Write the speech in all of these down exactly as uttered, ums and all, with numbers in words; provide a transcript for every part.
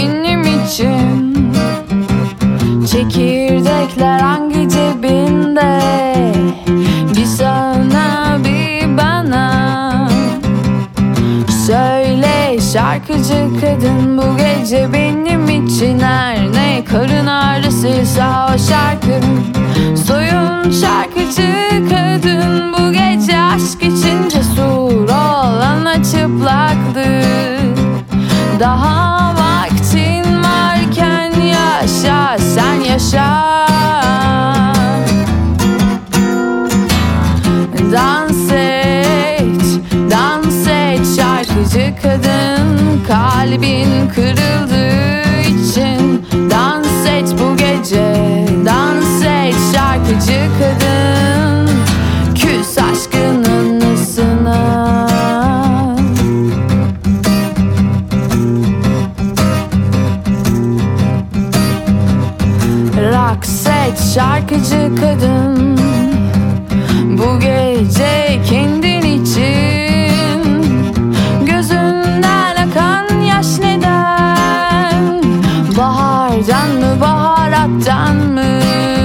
benim için. Çekirdekler hangi cebinde? Bir sana bir bana. Söyle şarkıcı kadın, bu gece benim için her ne karın ağrısıysa o şarkı. Soyun şarkıcı kadın, bu gece aşk için cesur olana çıplaklık. Daha vaktin varken yaşa, sen yaşa. Dans et, dans et şarkıcı kadın, kalbin kırıldığı için. Dans et bu gece, dans et şarkıcı kadın, küs aşkın anısına. Raks et şarkıcı kadın, bu gece kendin için. Gözünden akan yaş neden? Bahardan mı, baharattan mı?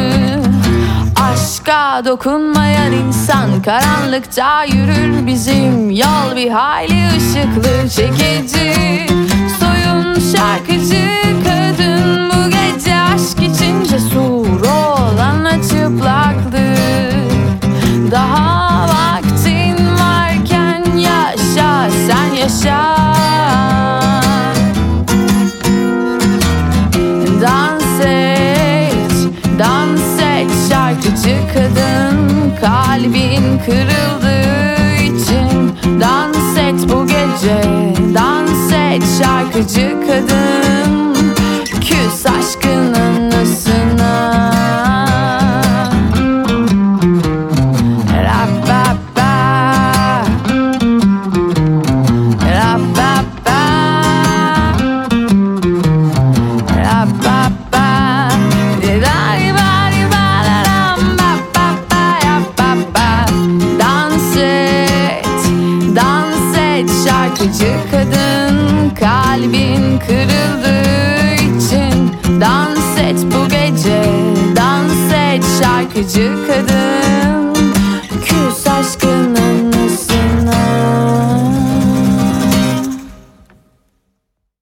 Aşka dokunmayan insan karanlıkta yürür. Bizim yol bir hayli ışıklı, çekici. Soyun şarkıcı kadın, bu gece aşk için cesur olana çıplaklık. Daha vaktin varken yaşa, sen yaşa. Dans et, dans et şarkıcı kadın, kalbin kırıldığı için. Dans et bu gece, dans et şarkıcı kadın, küs aşkın anısına. Şarkıcı kadın, kalbin kırıldığı için. Dans et bu gece, dans et şarkıcı kadın.